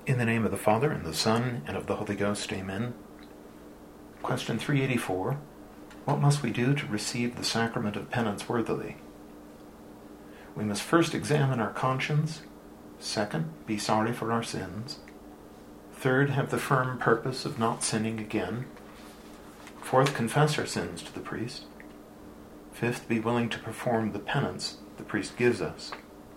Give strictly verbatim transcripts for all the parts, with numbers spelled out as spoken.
In the name of the Father, and the Son, and of the Holy Ghost, amen. Question three eighty-four. What must we do to receive the sacrament of penance worthily? We must first examine our conscience. Second, be sorry for our sins. Third, have the firm purpose of not sinning again. Fourth, confess our sins to the priest. Fifth, be willing to perform the penance the priest gives us.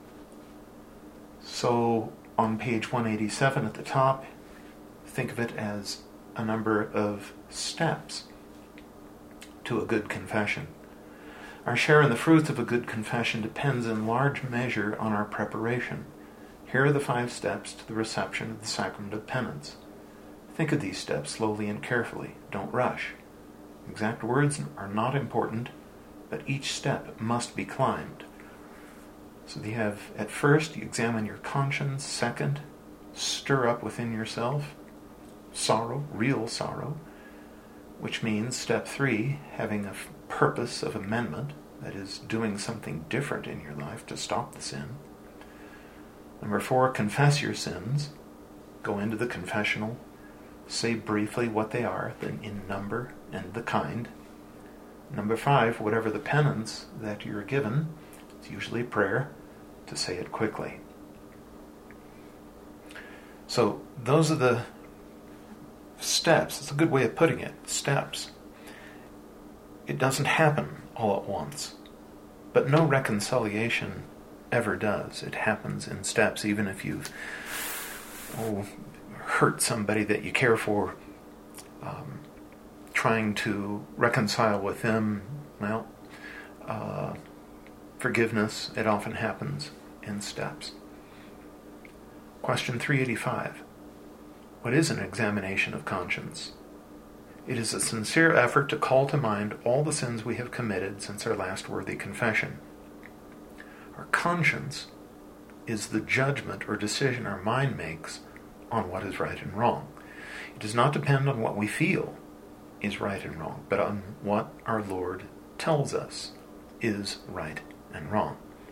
So, on page one eighty-seven at the top, think of it as a number of steps to a good confession. Our share in the fruits of a good confession depends in large measure on our preparation. Here are the five steps to the reception of the sacrament of penance. Think of these steps slowly and carefully. Don't rush. Exact words are not important, but each step must be climbed. So you have, at first, you examine your conscience. Second, stir up within yourself sorrow, real sorrow, which means, step three, having a f- purpose of amendment, that is, doing something different in your life to stop the sin. Number four, confess your sins. Go into the confessional. Say briefly what they are, then in number and the kind. Number five, whatever the penance that you're given, it's usually prayer, to say it quickly. So those are the steps. It's a good way of putting it. Steps. It doesn't happen all at once. But no reconciliation ever does. It happens in steps, even if you've oh, hurt somebody that you care for. Um, trying to reconcile with them, well, uh, forgiveness, it often happens in steps. Question three eighty-five. What is an examination of conscience? It is a sincere effort to call to mind all the sins we have committed since our last worthy confession. Our conscience is the judgment or decision our mind makes on what is right and wrong. It does not depend on what we feel is right and wrong, but on what our Lord tells us is right and wrong.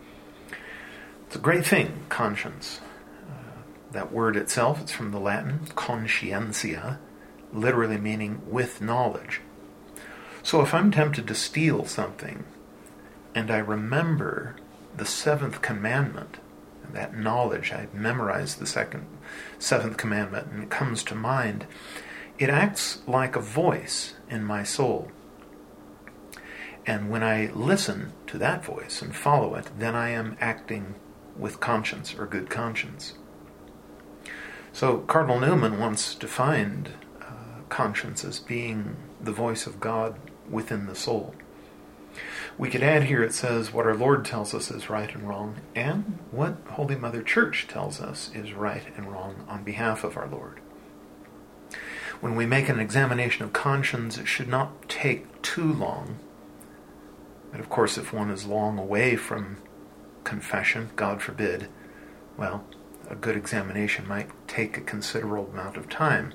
It's a great thing, conscience. Uh, that word itself, it's from the Latin, conscientia, literally meaning with knowledge. So if I'm tempted to steal something, and I remember the seventh commandment, and that knowledge, I memorized the second, seventh commandment, and it comes to mind, it acts like a voice in my soul. And when I listen to that voice and follow it, then I am acting with conscience or good conscience. So Cardinal Newman once defined uh, conscience as being the voice of God within the soul. We could add here, it says what our Lord tells us is right and wrong, and what Holy Mother Church tells us is right and wrong on behalf of our Lord. When we make an examination of conscience, it should not take too long. And of course, if one is long away from confession, God forbid, well, a good examination might take a considerable amount of time.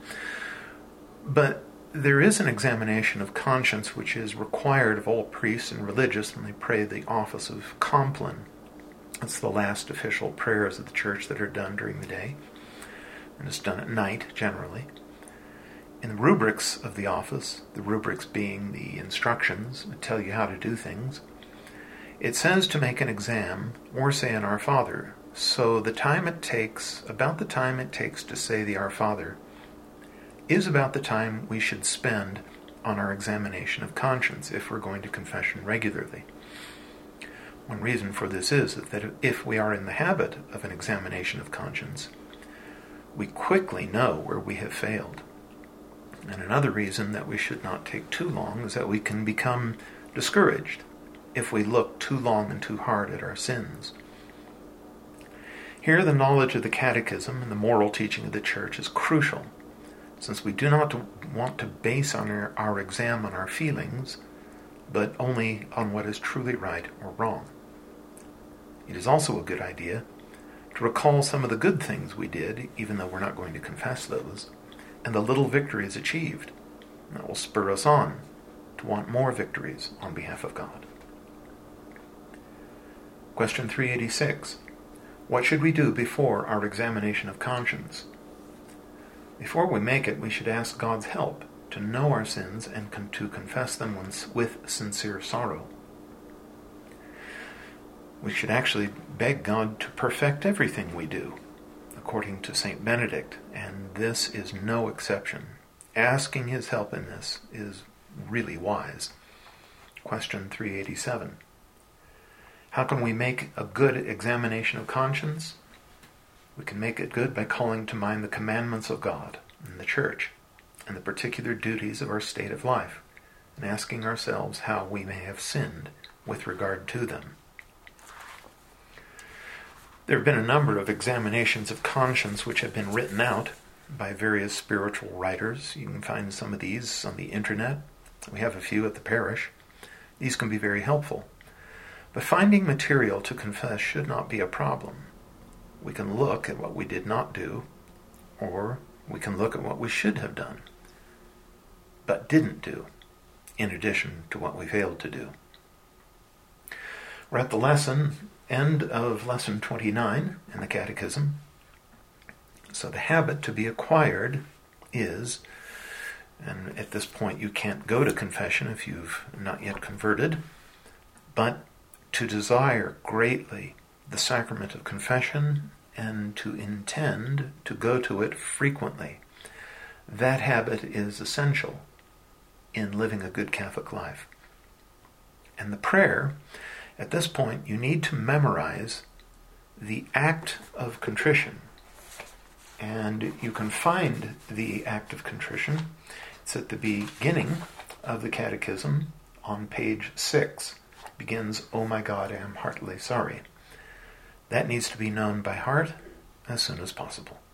But there is an examination of conscience which is required of all priests and religious when they pray the office of Compline. It's the last official prayers of the Church that are done during the day, and it's done at night generally. In the rubrics of the office, the rubrics being the instructions that tell you how to do things, it says to make an exam or say an Our Father. So the time it takes, about the time it takes to say the Our Father, is about the time we should spend on our examination of conscience if we're going to confession regularly. One reason for this is that if we are in the habit of an examination of conscience, we quickly know where we have failed. And another reason that we should not take too long is that we can become discouraged if we look too long and too hard at our sins. Here, the knowledge of the Catechism and the moral teaching of the Church is crucial, since we do not want to base on our, our exam on our feelings, but only on what is truly right or wrong. It is also a good idea to recall some of the good things we did, even though we're not going to confess those, and the little victories achieved. That will spur us on to want more victories on behalf of God. Question three eighty-six. What should we do before our examination of conscience? Before we make it, we should ask God's help to know our sins and con- to confess them with sincere sorrow. We should actually beg God to perfect everything we do, according to Saint Benedict, and this is no exception. Asking his help in this is really wise. Question three eighty-seven. How can we make a good examination of conscience? We can make it good by calling to mind the commandments of God and the Church and the particular duties of our state of life, and asking ourselves how we may have sinned with regard to them. There have been a number of examinations of conscience which have been written out by various spiritual writers. You can find some of these on the internet. We have a few at the parish. These can be very helpful. But finding material to confess should not be a problem. We can look at what we did not do, or we can look at what we should have done, but didn't do, in addition to what we failed to do. We're at the lesson, end of lesson twenty-nine in the Catechism. So the habit to be acquired is, and at this point you can't go to confession if you've not yet converted, but to desire greatly the sacrament of confession and to intend to go to it frequently. That habit is essential in living a good Catholic life. And the prayer, at this point, you need to memorize the act of contrition. And you can find the act of contrition. It's at the beginning of the Catechism on page six. It begins, "Oh my God, I am heartily sorry." That needs to be known by heart as soon as possible.